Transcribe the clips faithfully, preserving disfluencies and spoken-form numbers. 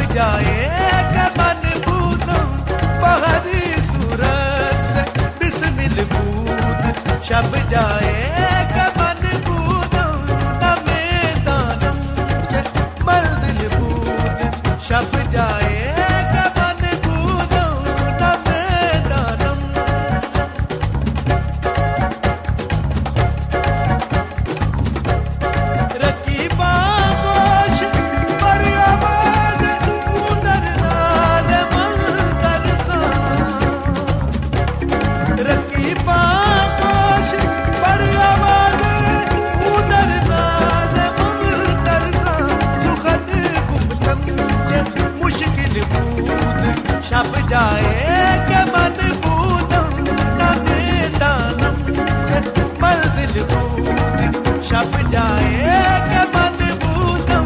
जाएगा मन बूंदों बहरी सूरत से बिस्मिल बूंद छप जाएगा मन बूंदों न मैदानम से मंजिल बूंद छप जाएगा मन बूंदों न मैदानम। रकीबा गोश पर आवाज उधर नाल मंतर सा रकीबा गोश पर आवाज उधर नाल मंतर सा सुखद गुफ्तम च मुश्किल बूद छप जाएगा मन बूदों न मैदानम च मंजिल बूद छप जाएगा मन बूदों।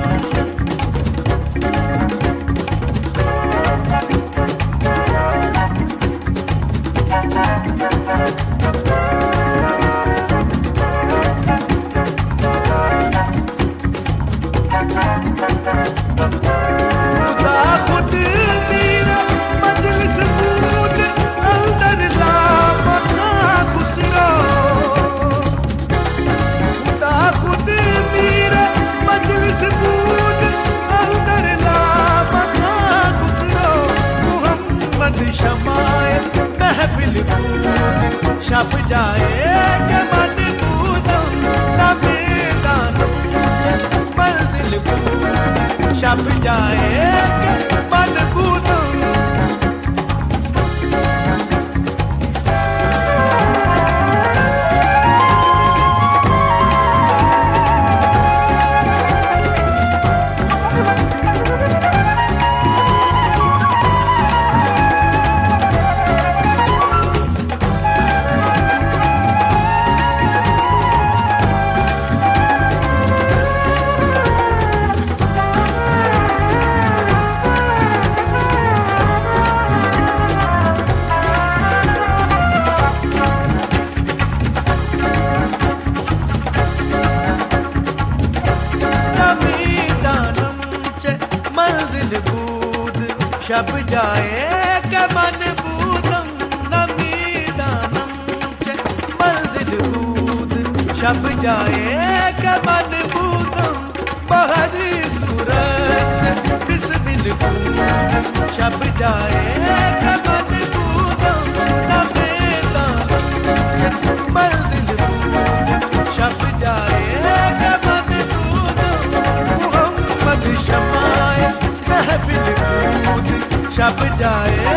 खुदा खुद मेरा मजलिस बूद अंदर ला मका खुशियों खुदा खुद मेरा मजलिस बूद अंदर ला मका खुशियों मोहम्मद शमाए महफिल बूद छप जाएगा मन बूदों न मैदानम मंजिल बूद छप जाएगा मन बूदों। छप जाएगा मन बूदों न मैदानम च मंजिल बूद छप जाएगा मन बूदों बहरी सूरत से बिस्मिल बूद छप जाएगा मन बूदों न मैदानम च मंजिल बूद छप जाएगा मन बूदों मोहम्मद शमाए महफिल बूद छप जाए।